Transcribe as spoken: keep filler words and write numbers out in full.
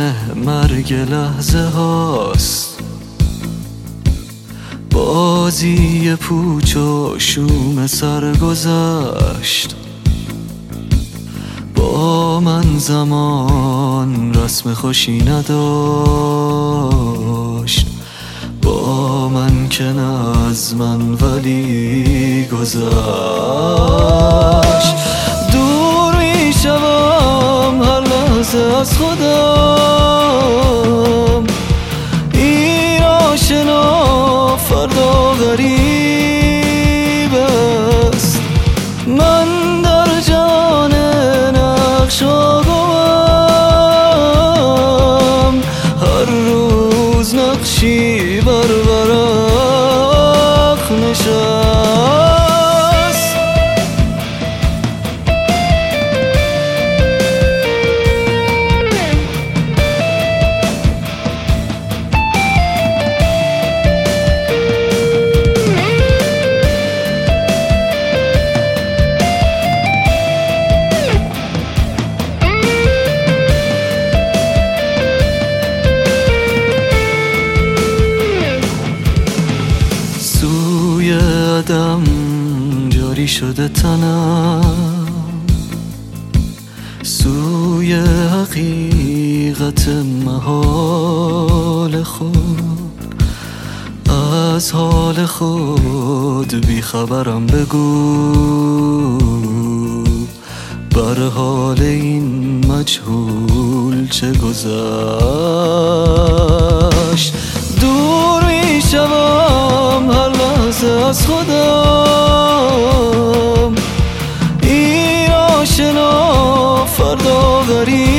مرگ لحظه هاست، بازی پوچ و شوم سرگذشت. با من زمان رسم خوشی نداشت، با من که نه از من ولی گذشت. دور می شوم هر لحظه از خودم، این آشنا فردا غریب است. من در جان نقش آگوام، هر روز نقشی بر ورق نشست. سوی عدم جاری شده تنم، سوی حقیقت محال خود. از حال خود بیخبرم، بگو بر حال این مجهول چه گذشت. دور می شوم هر لحظه از خودم، این آشنا فردا غریب